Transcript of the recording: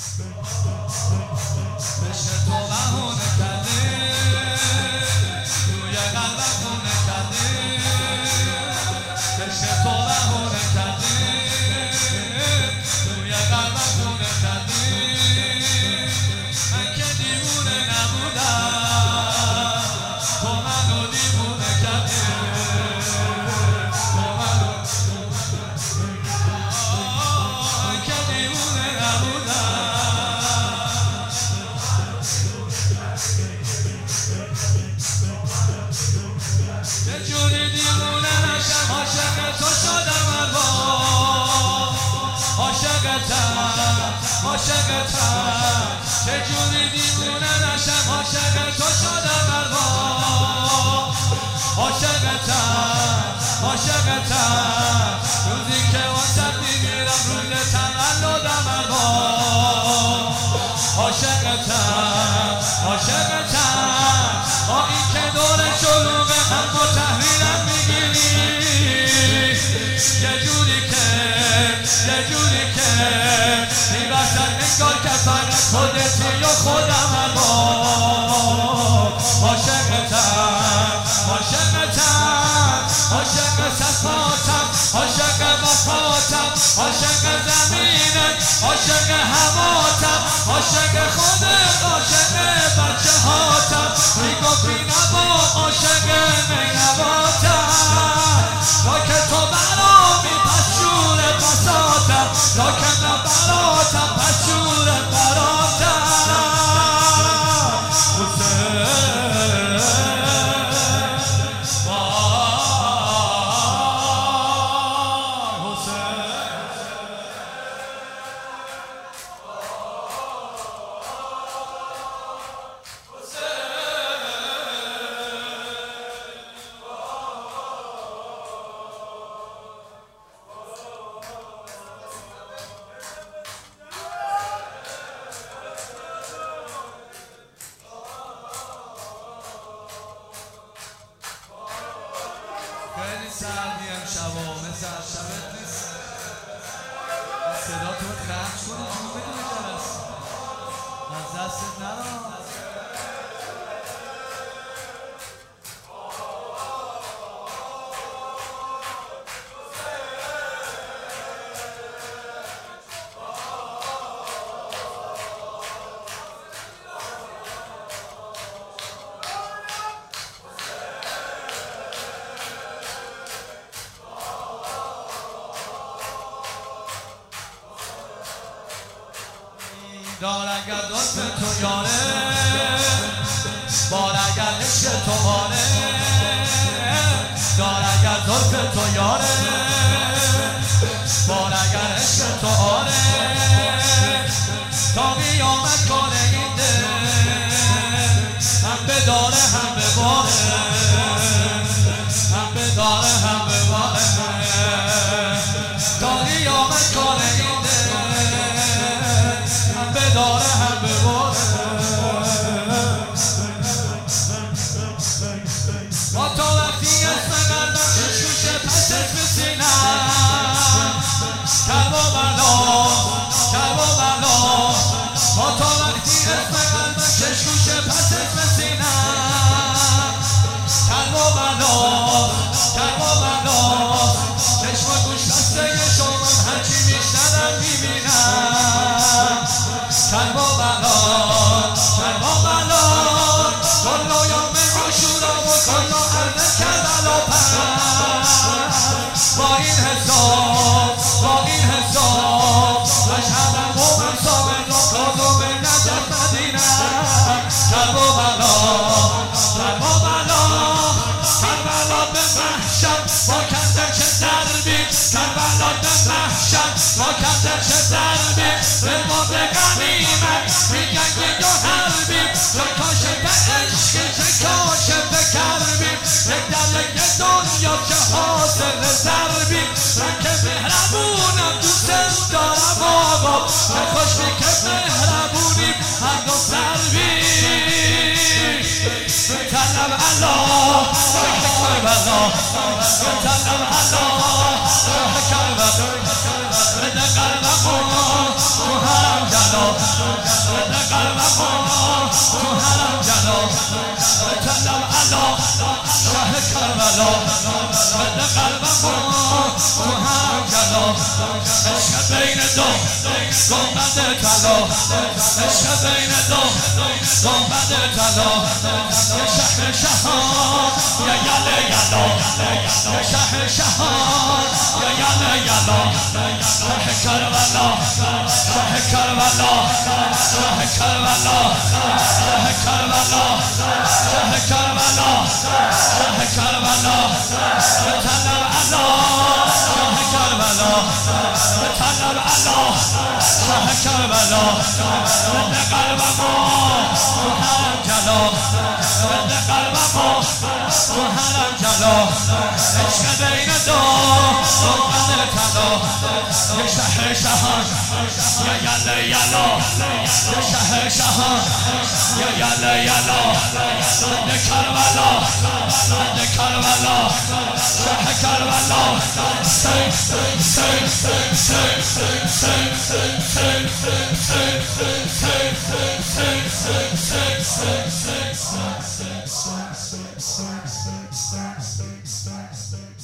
عشق تو بهونه کرده توی قلبم خونه کرده عشق تو بهونه کرده توی قلبم خونه کرده من که دیوونه نبودم تو منو دیوونه کرده من که دیوونه نبودم یه جوری دیوونه نشم عاشق تو شدم عاشقتم چه جوری دیوونه نشم عاشق تو شدم عاشقتم روزی که واسط میگیرم روز تولدم عاشقتم با این که دور شلوغه اما تحویلم میگیری یه جوری که این وسط انگار که فقط خودتی یا خودم عاشق صفاتم عاشق وفاتم عاشق زمینت عاشق هواتم عاشق خودت عاشق بچه هاتم میگفتی نبا عاشق مینواتم لاکه تو برامی پس شورت بساتم لاکه من براتم پس شورت براتم خیلی سردی امشب و مثل از شبت نیست صدا تو خرج کنی چون بدون جلس از دستت نرم دار اگر دوست تو یاره بار اگر عشق تو باره دار اگر دوست تو یاره بار اگر عشق تو آره تا قیامت کنه این دل هم به داره هم به باره هم به داره هم به باره تا قیامت کنه این دل داره هم به باره با تو وقتی اسم قلبم شوشه پس اسم سینم کرب و بلا با تو وقتی اسم قلبم شوشه پس اسم سینم کرب و بلا چشم و گوش بسته شما هرچی میشنم میبینم کرب و بلا کلا یوم عاشورا و کلا ارض کربلا پس با این حساب مشهدم و امسامن و کازم نجف مدینه کرب و بلا کربلا به محشر با کردن چه دربی کربلا به محشر با کردن چه دربی به ما به غنیمت میگن که حربی چه کاشه به عشق چه کاشه به کربی یک در یک دنیا چه حاصل ضربی من که مهربونم دوست دارم آقا چه خوشی که مهربونی هر دو ضربی بتنم الله کربلا بتنم الله کربلا بده قلبم تو حرم جلا عشق بین دو گنبد طلا عشق بین دو گنبد طلا یه شهر شهان یه یله یلا یه شهر شهان یه یله یلا شاه کربلا شاه کربلا شاه کربلا شاه کربلا شاه کربلا شاه کربلا بطلب علا شاه کربلا بطلب علا شاه کربلا بده قلبمو حرم جلا بده قلبمو حرم جلا عشق بین دو گنبد طلا یه شهر شهان یه یله یلا یه شهر شهان یه یله یلا بده کربلا بده کربلا شاه کربلا سین سین سین سین سین سین سین سین سین سین سین سین